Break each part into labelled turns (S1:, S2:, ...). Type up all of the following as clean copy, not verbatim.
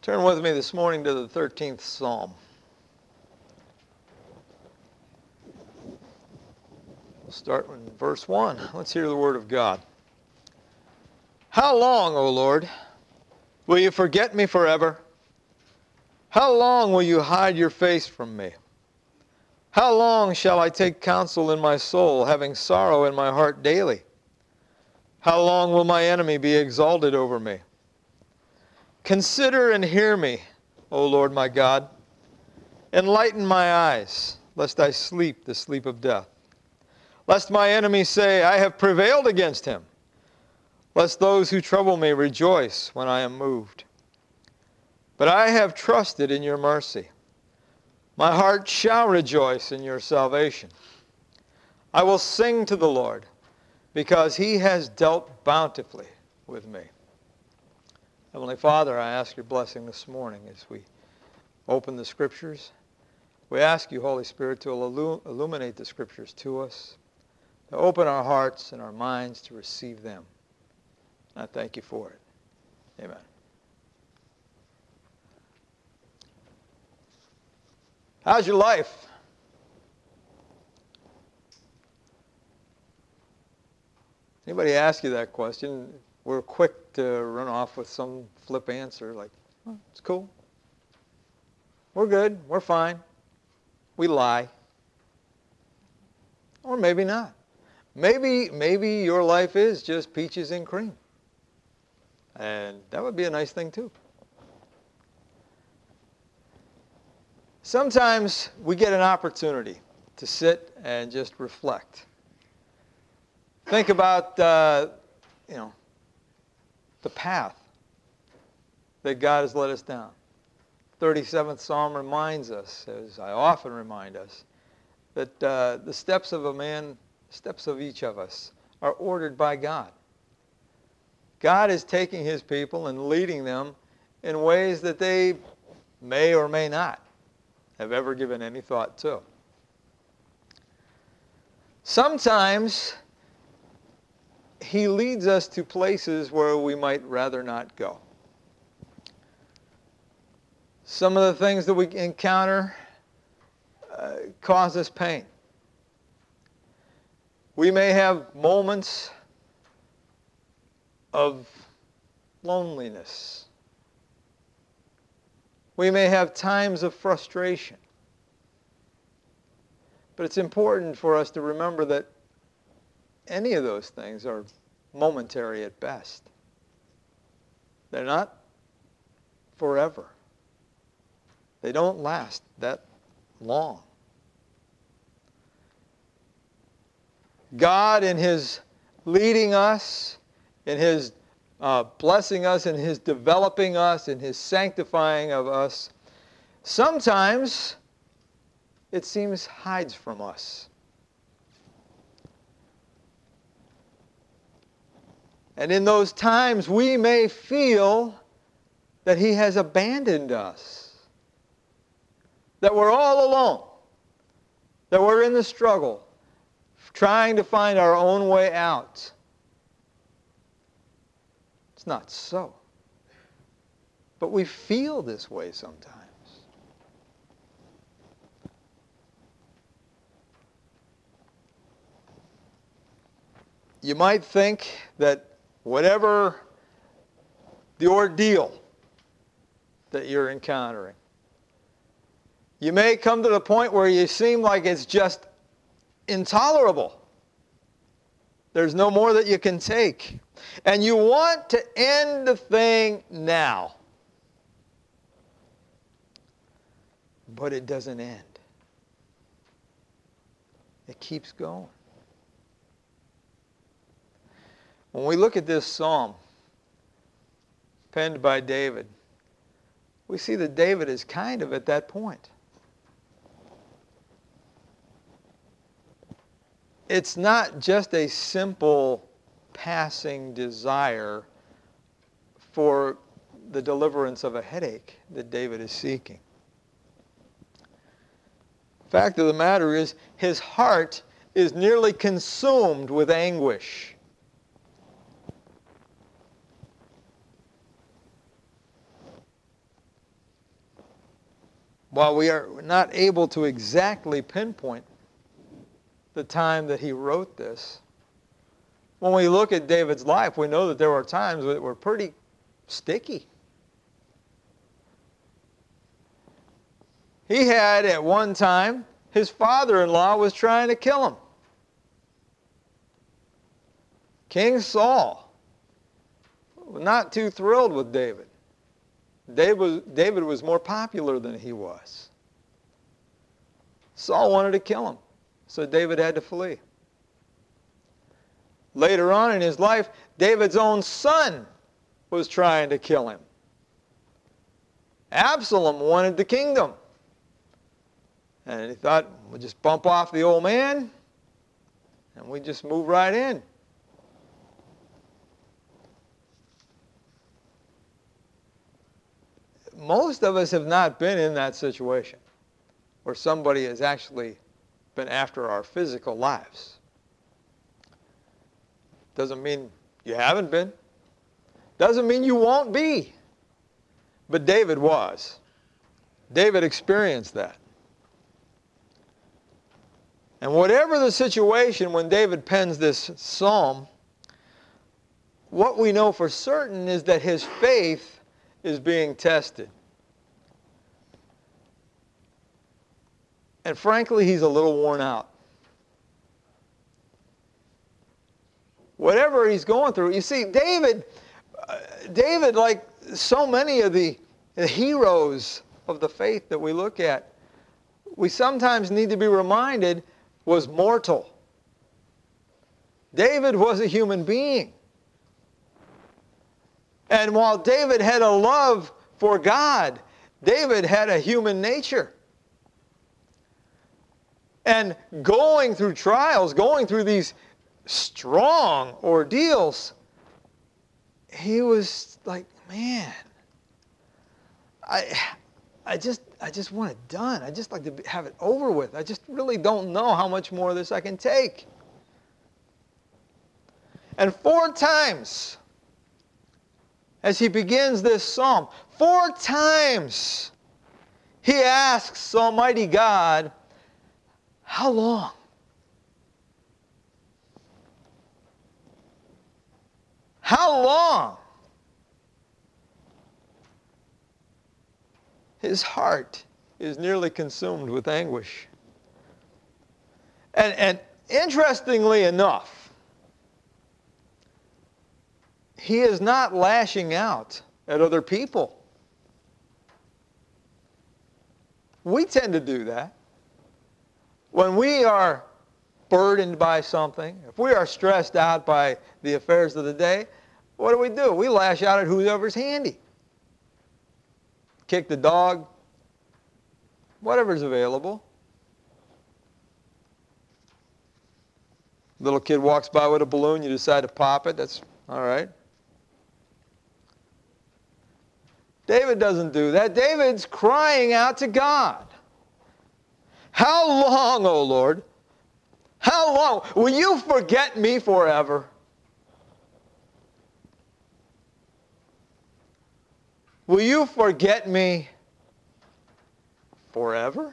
S1: Turn with me this morning to the 13th Psalm. We'll start in verse 1. Let's hear the word of God. How long, O Lord, will you forget me forever? How long will you hide your face from me? How long shall I take counsel in my soul, having sorrow in my heart daily? How long will my enemy be exalted over me? Consider and hear me, O Lord my God. Enlighten my eyes, lest I sleep the sleep of death. Lest my enemies say, I have prevailed against him. Lest those who trouble me rejoice when I am moved. But I have trusted in your mercy. My heart shall rejoice in your salvation. I will sing to the Lord, because he has dealt bountifully with me. Heavenly Father, I ask your blessing this morning as we open the Scriptures. We ask you, Holy Spirit, to illuminate the Scriptures to us, to open our hearts and our minds to receive them. I thank you for it. Amen. How's your life? Anybody ask you that question? We're quick to run off with some flip answer like, oh, it's cool. We're good. We're fine. We lie. Or maybe not. Maybe your life is just peaches and cream. And that would be a nice thing too. Sometimes we get an opportunity to sit and just reflect. Think about, the path that God has led us down. 37th Psalm reminds us, as I often remind us, that the steps of a man, steps of each of us, are ordered by God. God is taking his people and leading them in ways that they may or may not have ever given any thought to. Sometimes he leads us to places where we might rather not go. Some of the things that we encounter cause us pain. We may have moments of loneliness. We may have times of frustration. But it's important for us to remember that any of those things are momentary at best. They're not forever. They don't last that long. God, in his leading us, in his blessing us, in his developing us, in his sanctifying of us, sometimes it seems hides from us. And in those times, we may feel that he has abandoned us, that we're all alone, that we're in the struggle, trying to find our own way out. It's not so. But we feel this way sometimes. You might think that whatever the ordeal that you're encountering, you may come to the point where you seem like it's just intolerable. There's no more that you can take. And you want to end the thing now. But it doesn't end. It keeps going. When we look at this psalm, penned by David, we see that David is kind of at that point. It's not just a simple passing desire for the deliverance of a headache that David is seeking. Fact of the matter is, his heart is nearly consumed with anguish. while we are not able to exactly pinpoint the time that he wrote this, when we look at David's life, we know that there were times that were pretty sticky. He had, at one time, his father-in-law was trying to kill him. King Saul was not too thrilled with David. David was more popular than he was. Saul wanted to kill him, so David had to flee. Later on in his life, David's own son was trying to kill him. Absalom wanted the kingdom. And he thought, we'll just bump off the old man, and we just move right in. Most of us have not been in that situation where somebody has actually been after our physical lives. Doesn't mean you haven't been. Doesn't mean you won't be. But David was. David experienced that. And whatever the situation when David pens this psalm, what we know for certain is that his faith is being tested. And frankly, he's a little worn out. Whatever he's going through. You see, David, like so many of the heroes of the faith that we look at, we sometimes need to be reminded, was mortal. David was a human being. And while David had a love for God, David had a human nature. And going through trials, going through these strong ordeals, he was like, man, I just want it done. I just like to have it over with. I just really don't know how much more of this I can take. And 4 times, as he begins this psalm, 4 times he asks Almighty God, how long? How long? His heart is nearly consumed with anguish. And interestingly enough, he is not lashing out at other people. We tend to do that. When we are burdened by something, if we are stressed out by the affairs of the day, what do? We lash out at whoever's handy. Kick the dog, whatever's available. Little kid walks by with a balloon, you decide to pop it, that's all right. David doesn't do that. David's crying out to God. How long, O Lord? How long? Will you forget me forever? Will you forget me forever?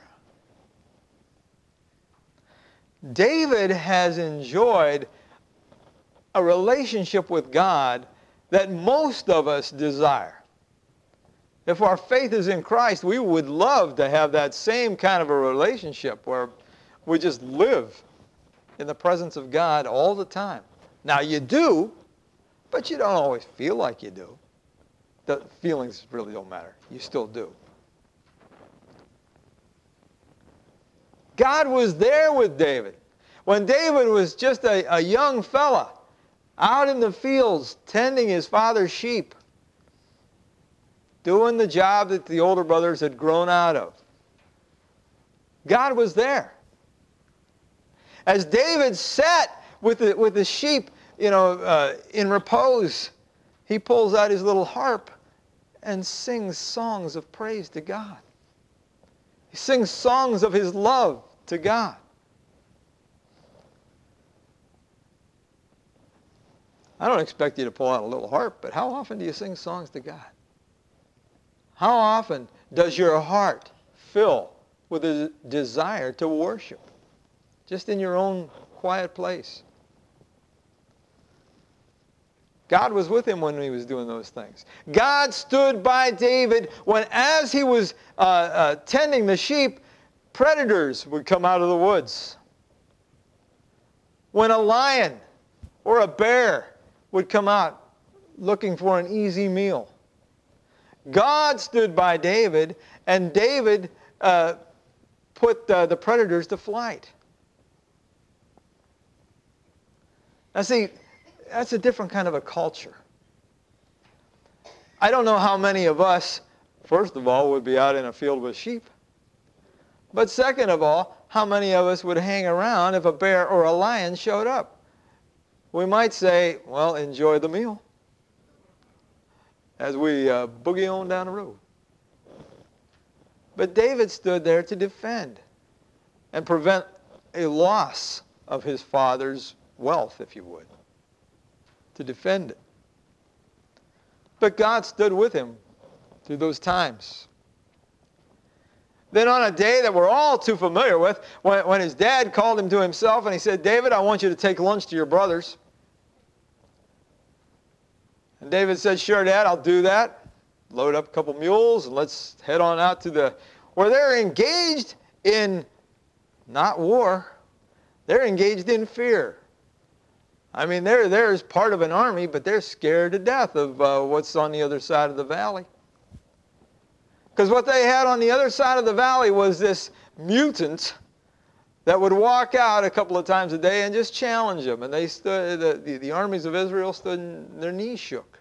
S1: David has enjoyed a relationship with God that most of us desire. If our faith is in Christ, we would love to have that same kind of a relationship where we just live in the presence of God all the time. Now you do, but you don't always feel like you do. The feelings really don't matter. You still do. God was there with David. When David was just a young fella out in the fields tending his father's sheep, doing the job that the older brothers had grown out of. God was there. As David sat with the sheep, in repose, he pulls out his little harp and sings songs of praise to God. He sings songs of his love to God. I don't expect you to pull out a little harp, but how often do you sing songs to God? How often does your heart fill with a desire to worship, just in your own quiet place. God was with him when he was doing those things. God stood by David when, as he was tending the sheep, predators would come out of the woods. When a lion or a bear would come out looking for an easy meal. God stood by David, and David put the predators to flight. Now see, that's a different kind of a culture. I don't know how many of us, first of all, would be out in a field with sheep. But second of all, how many of us would hang around if a bear or a lion showed up? We might say, well, enjoy the meal as we boogie on down the road. But David stood there to defend and prevent a loss of his father's wealth, if you would, to defend it. But God stood with him through those times. Then on a day that we're all too familiar with, when his dad called him to himself and he said, David, I want you to take lunch to your brothers. And David said, sure, Dad, I'll do that. Load up a couple mules and let's head on out to where they're engaged in, not war, they're engaged in fear. I mean, they're there as part of an army, but they're scared to death of what's on the other side of the valley. Because what they had on the other side of the valley was this mutant that would walk out a couple of times a day and just challenge them. And they stood, the armies of Israel stood and their knees shook.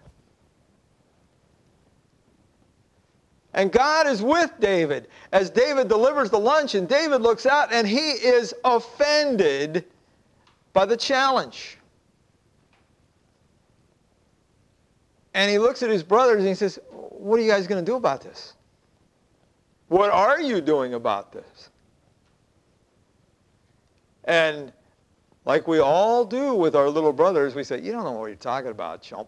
S1: And God is with David as David delivers the lunch, and David looks out and he is offended by the challenge. And he looks at his brothers and he says, what are you guys going to do about this? What are you doing about this? And like we all do with our little brothers, we say, you don't know what you're talking about, chump.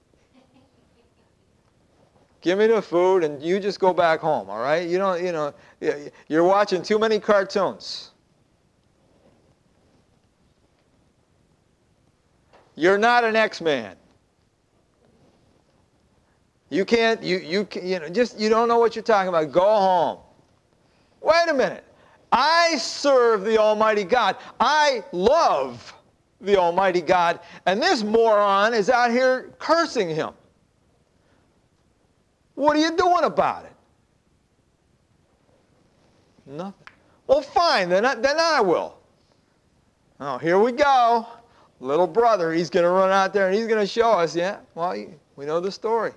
S1: Give me the food and you just go back home, all right? You're watching too many cartoons. You're not an X-Man. You can't, you don't know what you're talking about. Go home. Wait a minute. I serve the Almighty God. I love the Almighty God. And this moron is out here cursing him. What are you doing about it? Nothing. Well, fine, then I will. Oh, here we go. Little brother, he's going to run out there and he's going to show us, yeah? Well, we know the story.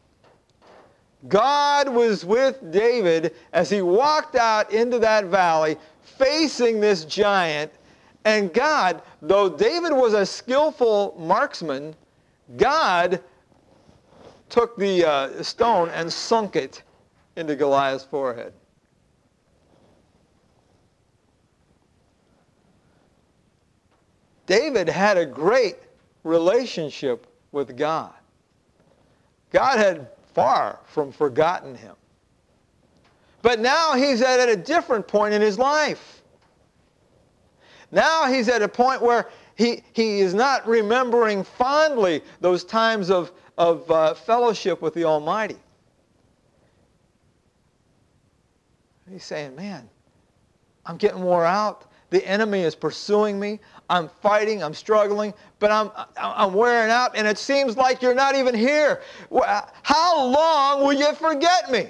S1: God was with David as he walked out into that valley facing this giant. And God, though David was a skillful marksman, God took the stone and sunk it into Goliath's forehead. David had a great relationship with God. God had far from forgotten him. But now he's at a different point in his life. Now he's at a point where he is not remembering fondly those times of fellowship with the Almighty. He's saying, man, I'm getting wore out. The enemy is pursuing me. I'm fighting. I'm struggling. But I'm wearing out. And it seems like you're not even here. How long will you forget me?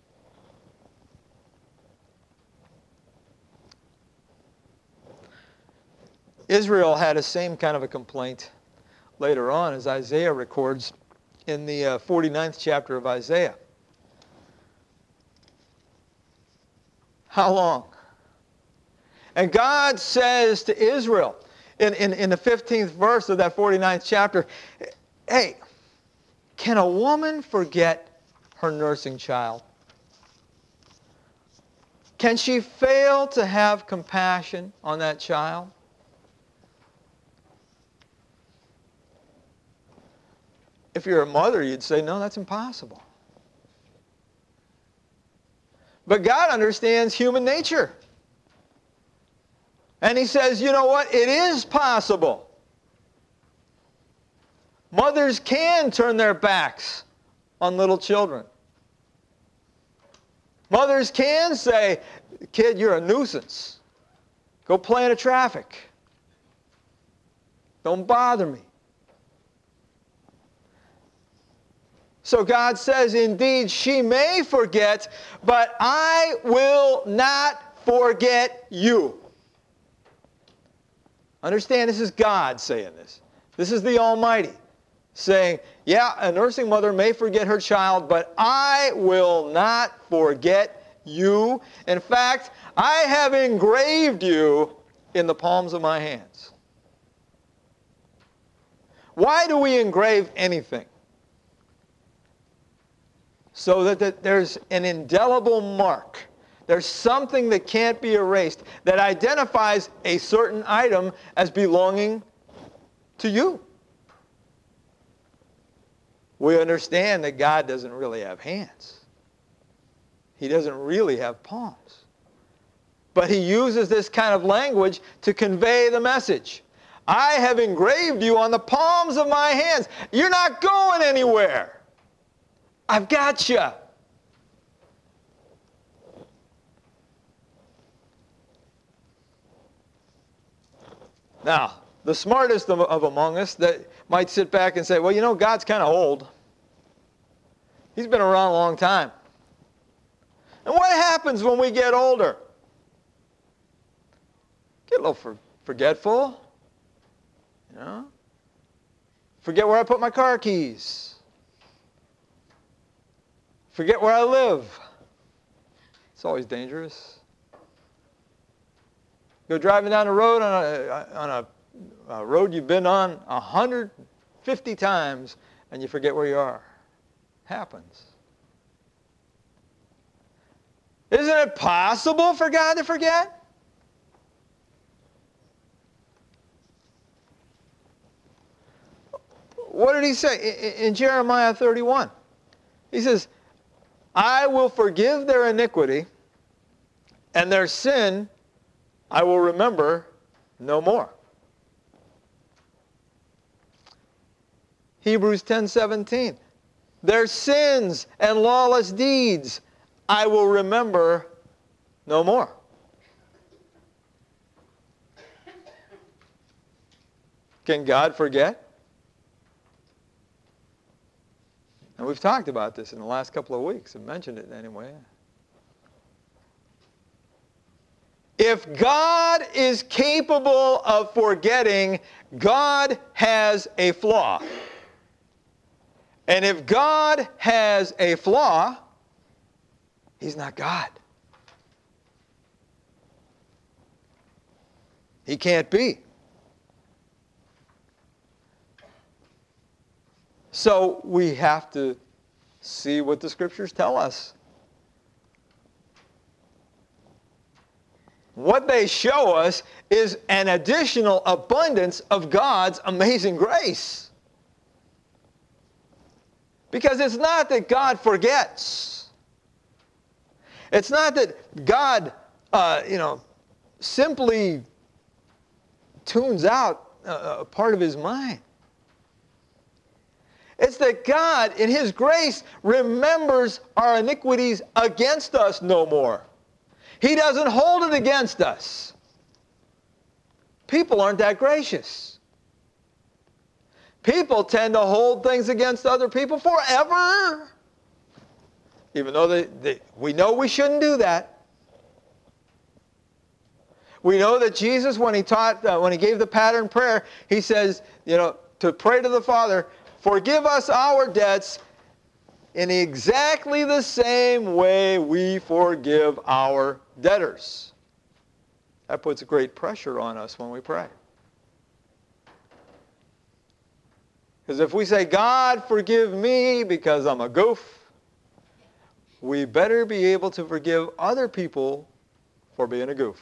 S1: Israel had the same kind of a complaint later on, as Isaiah records in the 49th chapter of Isaiah. How long? And God says to Israel in the 15th verse of that 49th chapter, hey, can a woman forget her nursing child? Can she fail to have compassion on that child? If you're a mother, you'd say, no, that's impossible. But God understands human nature. And he says, you know what? It is possible. Mothers can turn their backs on little children. Mothers can say, kid, you're a nuisance. Go play in the traffic. Don't bother me. So God says, indeed, she may forget, but I will not forget you. Understand, this is God saying this. This is the Almighty saying, yeah, a nursing mother may forget her child, but I will not forget you. In fact, I have engraved you in the palms of my hands. Why do we engrave anything? So that there's an indelible mark. There's something that can't be erased that identifies a certain item as belonging to you. We understand that God doesn't really have hands. He doesn't really have palms. But he uses this kind of language to convey the message. I have engraved you on the palms of my hands. You're not going anywhere. I've got you. Now, the smartest of among us that might sit back and say, well, you know, God's kind of old. He's been around a long time. And what happens when we get older? Get a little forgetful. You know? Forget where I put my car keys. Forget where I live. It's always dangerous. Go driving down the road on a road you've been on 150 times and you forget where you are. Happens. Isn't it possible for God to forget? What did he say in Jeremiah 31? He says, I will forgive their iniquity, and their sin I will remember no more. Hebrews 10:17. Their sins and lawless deeds I will remember no more. Can God forget? And we've talked about this in the last couple of weeks. I've mentioned it anyway. If God is capable of forgetting, God has a flaw. And if God has a flaw, He's not God. He can't be. So we have to see what the Scriptures tell us. What they show us is an additional abundance of God's amazing grace. Because it's not that God forgets. It's not that God, simply tunes out a part of His mind. It's that God, in His grace, remembers our iniquities against us no more. He doesn't hold it against us. People aren't that gracious. People tend to hold things against other people forever. Even though we know we shouldn't do that. We know that Jesus, when He gave the pattern prayer, He says, to pray to the Father, forgive us our debts in exactly the same way we forgive our debtors. That puts great pressure on us when we pray. Because if we say, God, forgive me because I'm a goof, we better be able to forgive other people for being a goof.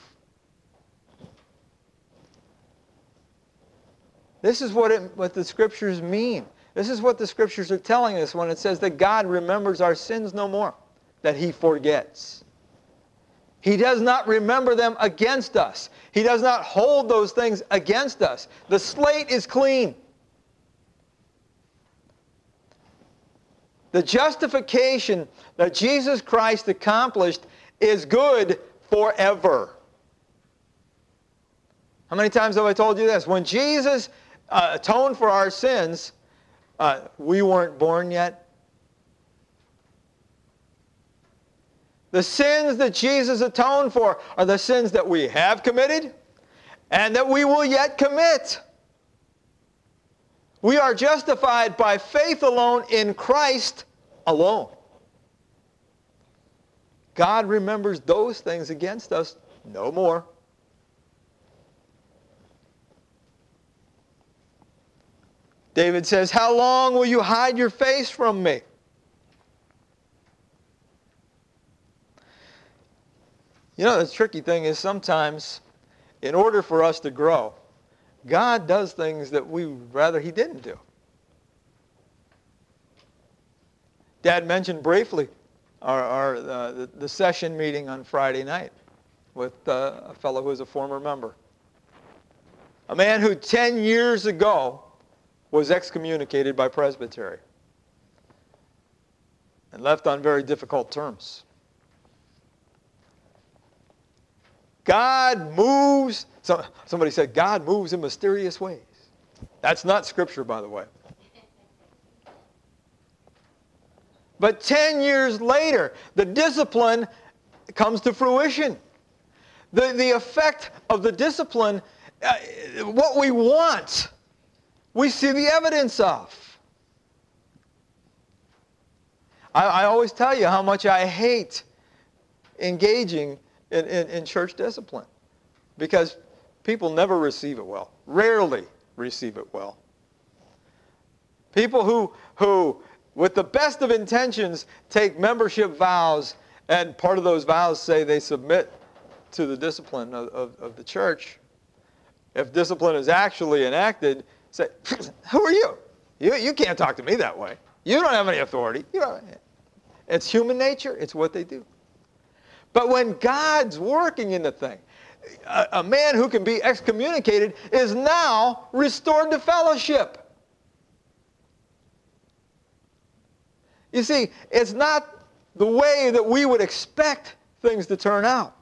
S1: This is what the Scriptures mean. This is what the Scriptures are telling us when it says that God remembers our sins no more, that He forgets. He does not remember them against us. He does not hold those things against us. The slate is clean. The justification that Jesus Christ accomplished is good forever. How many times have I told you this? When Jesus atoned for our sins, we weren't born yet. The sins that Jesus atoned for are the sins that we have committed and that we will yet commit. We are justified by faith alone in Christ alone. God remembers those things against us no more. David says, "How long will you hide your face from me?" You know, the tricky thing is sometimes, in order for us to grow, God does things that we would rather He didn't do. Dad mentioned briefly the session meeting on Friday night with a fellow who is a former member. A man who 10 years ago was excommunicated by Presbytery and left on very difficult terms. God moves, somebody said, God moves in mysterious ways. That's not Scripture, by the way. But 10 years later, the discipline comes to fruition. The effect of the discipline, what we want, we see the evidence of. I always tell you how much I hate engaging in church discipline, because people never receive it well, rarely receive it well. People who with the best of intentions take membership vows, and part of those vows say they submit to the discipline of the church. If discipline is actually enacted, say, "Who are you? You can't talk to me that way. You don't have any authority." It's human nature. It's what they do. But when God's working in the thing, a man who can be excommunicated is now restored to fellowship. You see, it's not the way that we would expect things to turn out.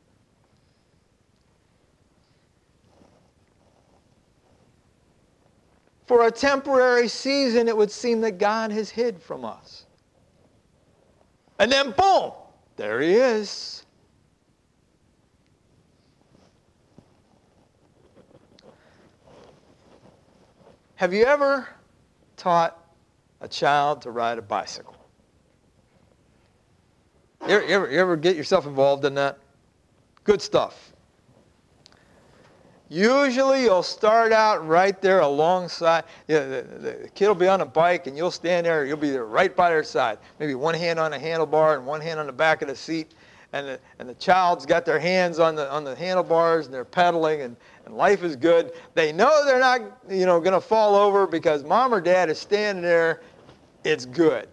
S1: For a temporary season, it would seem that God has hid from us. And then, boom! There He is. Have you ever taught a child to ride a bicycle? You ever get yourself involved in that? Good stuff. Usually you'll start out right there alongside. The kid will be on a bike and you'll stand there. You'll be there right by their side. Maybe one hand on the handlebar and one hand on the back of the seat. And the child's got their hands on the handlebars and they're pedaling and life is good. They know they're not going to fall over because mom or dad is standing there. It's good.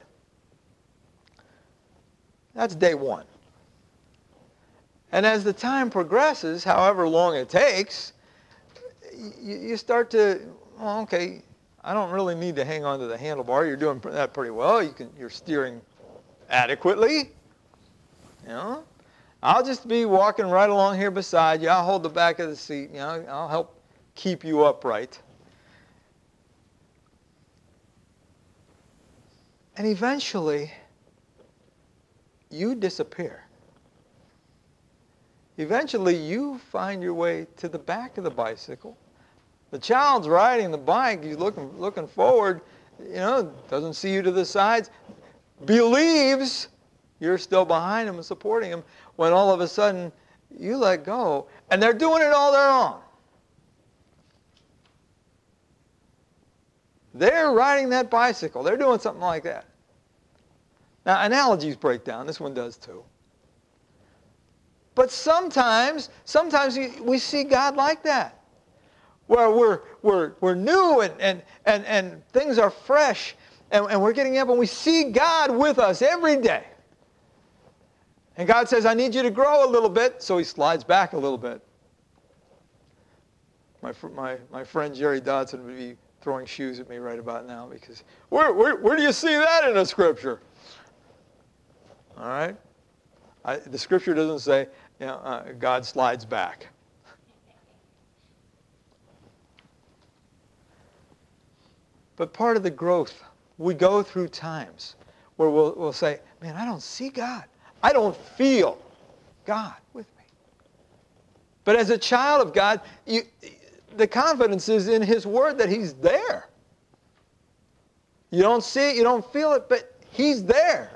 S1: That's day one. And as the time progresses, however long it takes, you start to, okay, I don't really need to hang on to the handlebar. You're doing that pretty well. You're steering adequately. I'll just be walking right along here beside you. I'll hold the back of the seat. I'll help keep you upright. And eventually, you disappear. Eventually, you find your way to the back of the bicycle. The child's riding the bike. He's looking forward. Doesn't see you to the sides. Believes you're still behind him and supporting him. When all of a sudden you let go, and they're doing it all their own. They're riding that bicycle. They're doing something like that. Now, analogies break down. This one does too. But sometimes we see God like that, where we're new and things are fresh, and we're getting up and we see God with us every day. And God says, I need you to grow a little bit, so he slides back a little bit. My friend Jerry Dodson would be throwing shoes at me right about now because, where do you see that in the Scripture? All right? The Scripture doesn't say God slides back. But part of the growth, we go through times where we'll say, man, I don't see God. I don't feel God with me. But as a child of God, the confidence is in his word that he's there. You don't see it, you don't feel it, but he's there.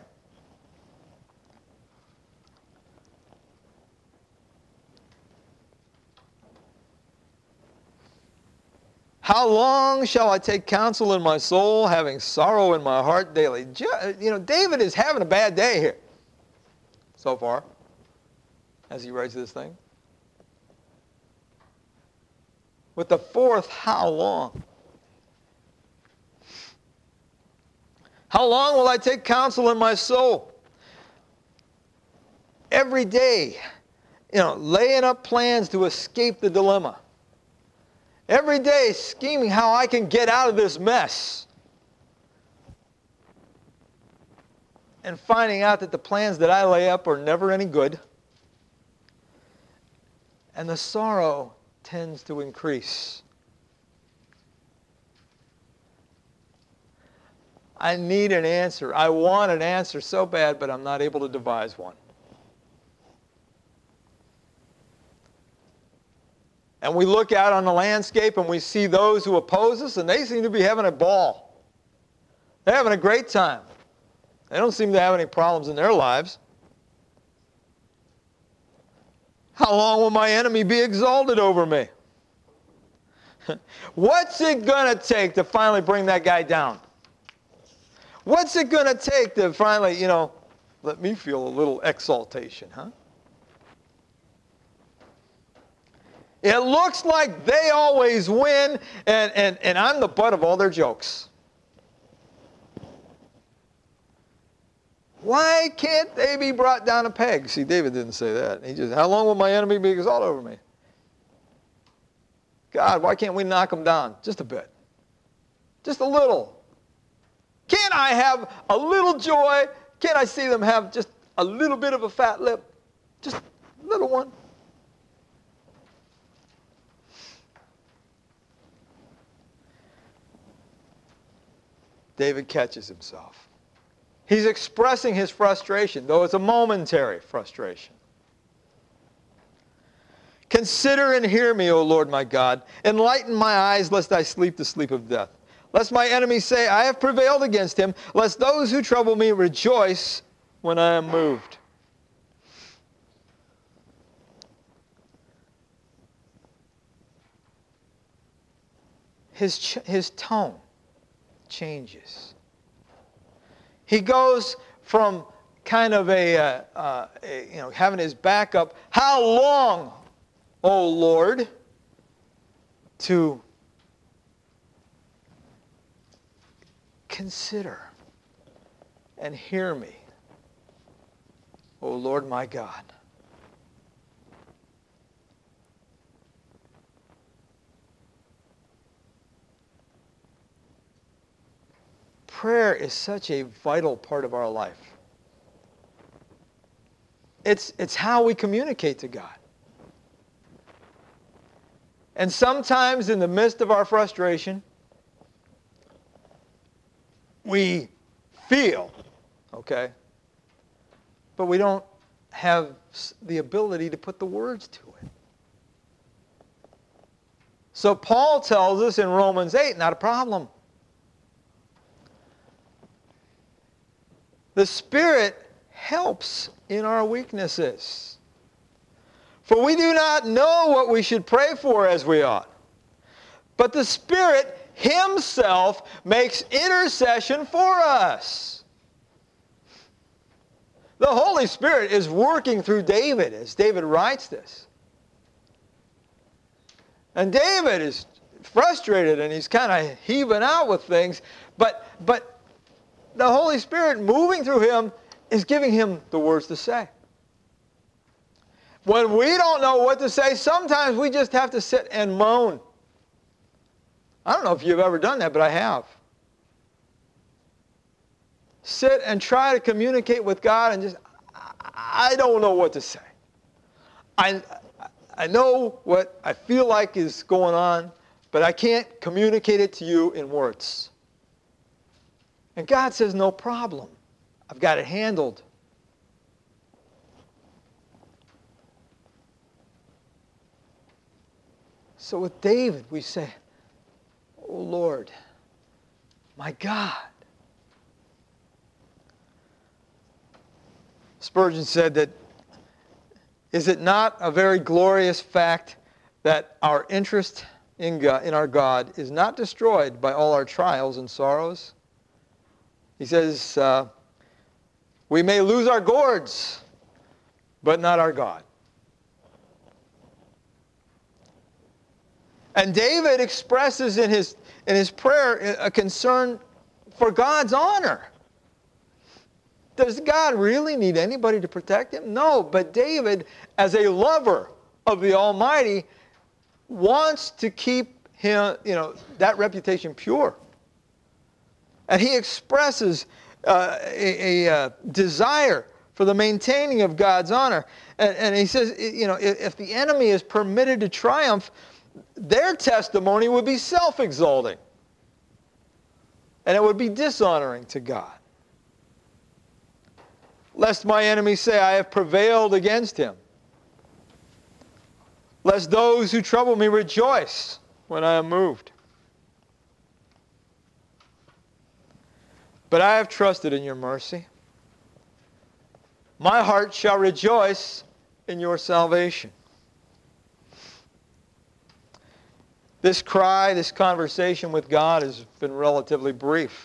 S1: How long shall I take counsel in my soul, having sorrow in my heart daily? David is having a bad day here so far as he writes this thing. With the fourth, how long? How long will I take counsel in my soul? Every day, laying up plans to escape the dilemma. Every day scheming how I can get out of this mess. And finding out that the plans that I lay up are never any good. And the sorrow tends to increase. I need an answer. I want an answer so bad, but I'm not able to devise one. And we look out on the landscape and we see those who oppose us, and they seem to be having a ball. They're having a great time. They don't seem to have any problems in their lives. How long will my enemy be exalted over me? What's it going to take to finally bring that guy down? What's it going to take to finally, let me feel a little exaltation, huh? It looks like they always win, and I'm the butt of all their jokes. Why can't they be brought down a peg? See, David didn't say that. He just, how long will my enemy be exalted over me? God, why can't we knock them down? Just a bit. Just a little. Can't I have a little joy? Can't I see them have just a little bit of a fat lip? Just a little one. David catches himself. He's expressing his frustration, though it's a momentary frustration. Consider and hear me, O Lord my God. Enlighten my eyes, lest I sleep the sleep of death. Lest my enemies say, I have prevailed against him. Lest those who trouble me rejoice when I am moved. His tone changes. He goes from kind of having his back up, how long, O Lord, to consider and hear me, O Lord my God. Prayer is such a vital part of our life. It's how we communicate to God. And sometimes in the midst of our frustration, we feel, okay, but we don't have the ability to put the words to it. So Paul tells us in Romans 8, not a problem. The Spirit helps in our weaknesses. For we do not know what we should pray for as we ought. But the Spirit Himself makes intercession for us. The Holy Spirit is working through David as David writes this. And David is frustrated and he's kind of heaving out with things, but the Holy Spirit moving through him is giving him the words to say. When we don't know what to say, sometimes we just have to sit and moan. I don't know if you've ever done that, but I have. Sit and try to communicate with God and just, I don't know what to say. I know what I feel like is going on, but I can't communicate it to you in words. And God says, no problem. I've got it handled. So with David, we say, oh Lord, my God. Spurgeon said that, is it not a very glorious fact that our interest in God, in our God, is not destroyed by all our trials and sorrows? He says, we may lose our gourds, but not our God. And David expresses in his prayer a concern for God's honor. Does God really need anybody to protect him? No, but David, as a lover of the Almighty, wants to keep him, that reputation pure. And he expresses a desire for the maintaining of God's honor. And he says, if the enemy is permitted to triumph, their testimony would be self-exalting. And it would be dishonoring to God. Lest my enemies say, I have prevailed against him. Lest those who trouble me rejoice when I am moved. But I have trusted in your mercy. My heart shall rejoice in your salvation. This cry, this conversation with God has been relatively brief.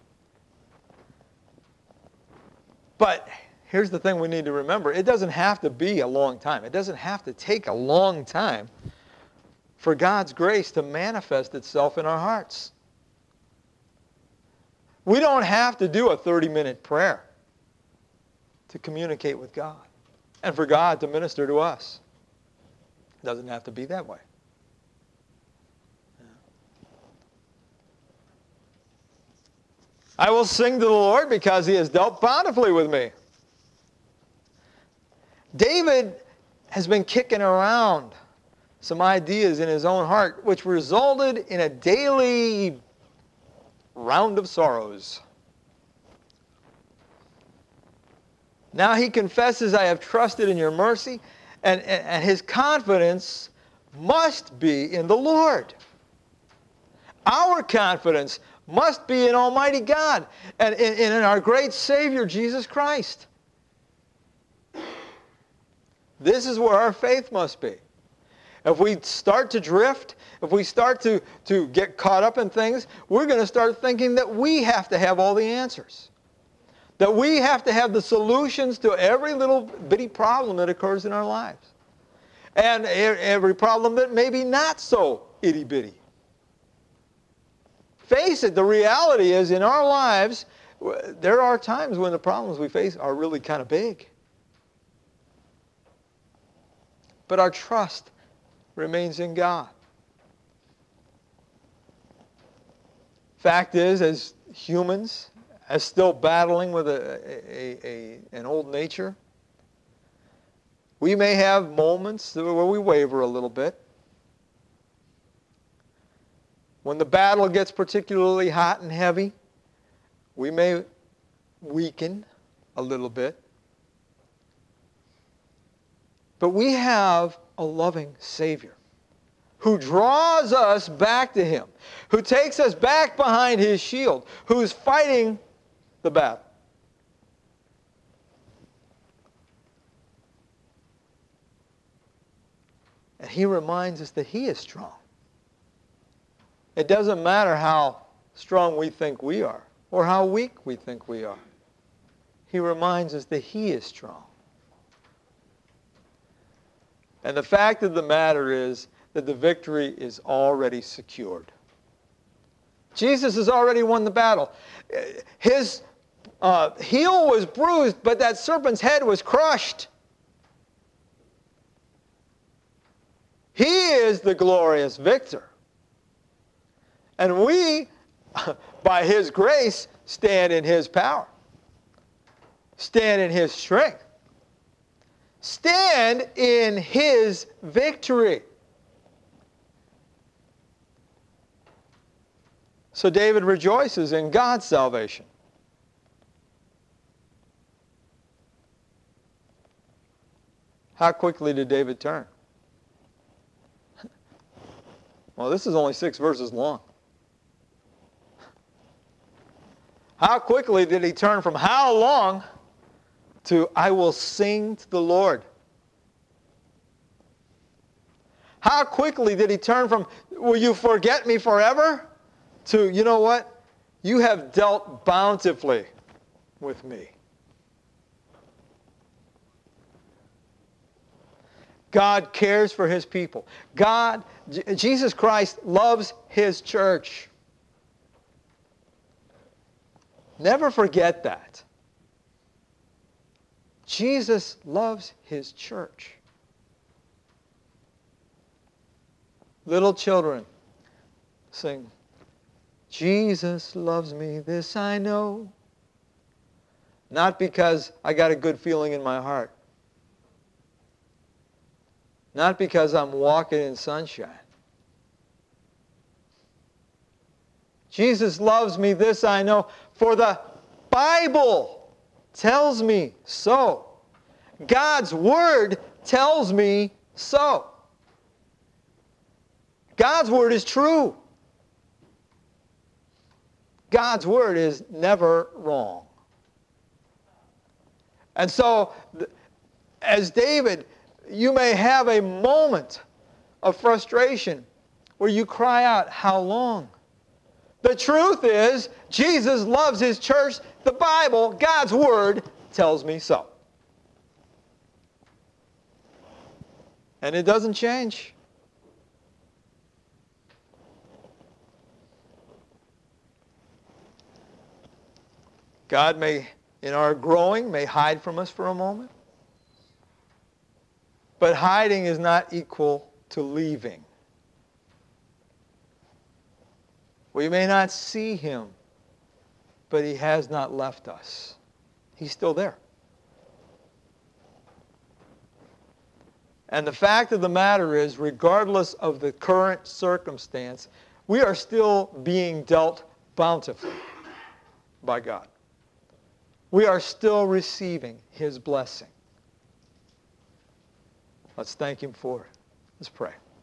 S1: But here's the thing we need to remember. It doesn't have to be a long time. It doesn't have to take a long time for God's grace to manifest itself in our hearts. We don't have to do a 30-minute prayer to communicate with God and for God to minister to us. It doesn't have to be that way. I will sing to the Lord because he has dealt bountifully with me. David has been kicking around some ideas in his own heart, which resulted in a daily round of sorrows. Now he confesses, I have trusted in your mercy, and his confidence must be in the Lord. Our confidence must be in Almighty God and in our great Savior, Jesus Christ. This is where our faith must be. If we start to drift, if we start to get caught up in things, we're going to start thinking that we have to have all the answers. That we have to have the solutions to every little bitty problem that occurs in our lives. And every problem that may be not so itty-bitty. Face it, the reality is in our lives, there are times when the problems we face are really kind of big. But our trust remains in God. Fact is, as humans, as still battling with an old nature, we may have moments where we waver a little bit. When the battle gets particularly hot and heavy, we may weaken a little bit. But we have a loving Savior who draws us back to him, who takes us back behind his shield, who's fighting the battle. And he reminds us that he is strong. It doesn't matter how strong we think we are or how weak we think we are. He reminds us that he is strong. And the fact of the matter is that the victory is already secured. Jesus has already won the battle. His heel was bruised, but that serpent's head was crushed. He is the glorious victor. And we, by His grace, stand in His power. Stand in His strength. Stand in His victory. So David rejoices in God's salvation. How quickly did David turn? Well, this is only 6 verses long. How quickly did he turn from how long to I will sing to the Lord? How quickly did he turn from will you forget me forever to, you know what? You have dealt bountifully with me. God cares for His people. Jesus Christ loves His church. Never forget that. Jesus loves His church. Little children sing, Jesus loves me, this I know. Not because I got a good feeling in my heart. Not because I'm walking in sunshine. Jesus loves me, this I know, for the Bible tells me so. God's Word tells me so. God's Word is true. God's Word is never wrong. And so, as David, you may have a moment of frustration where you cry out, how long? The truth is, Jesus loves His church. The Bible, God's Word, tells me so. And it doesn't change. God may, in our growing, may hide from us for a moment. But hiding is not equal to leaving. We may not see Him, but He has not left us. He's still there. And the fact of the matter is, regardless of the current circumstance, we are still being dealt bountifully by God. We are still receiving His blessing. Let's thank Him for it. Let's pray.